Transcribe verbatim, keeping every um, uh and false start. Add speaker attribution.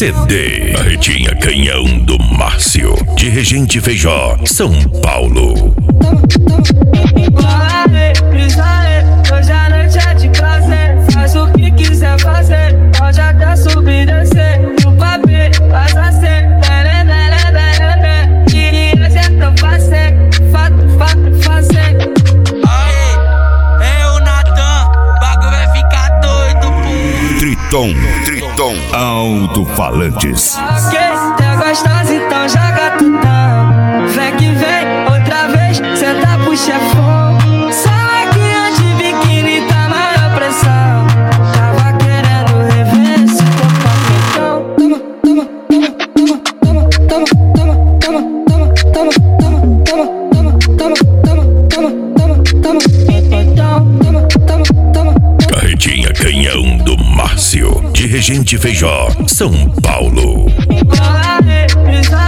Speaker 1: C D Carretinha Canhão do Márcio, de Regente Feijó, São Paulo.
Speaker 2: Hoje a noite é de prazer, faz o que quiser fazer, pode até subir e descer, no papel, faz assim, bele, bele, bele, bele, queria ser tão fazer, fato, fato, fazer.
Speaker 3: Aê, é o Natan, o bagulho vai ficar doido, pô.
Speaker 1: Triton, Triton, alto-falantes.
Speaker 2: Ok, tá gostosa, então joga tutão, vem que vem, outra vez, senta pro chefão.
Speaker 1: Carretinha Canhão do Márcio, de Regente Feijó, São Paulo.
Speaker 2: Hoje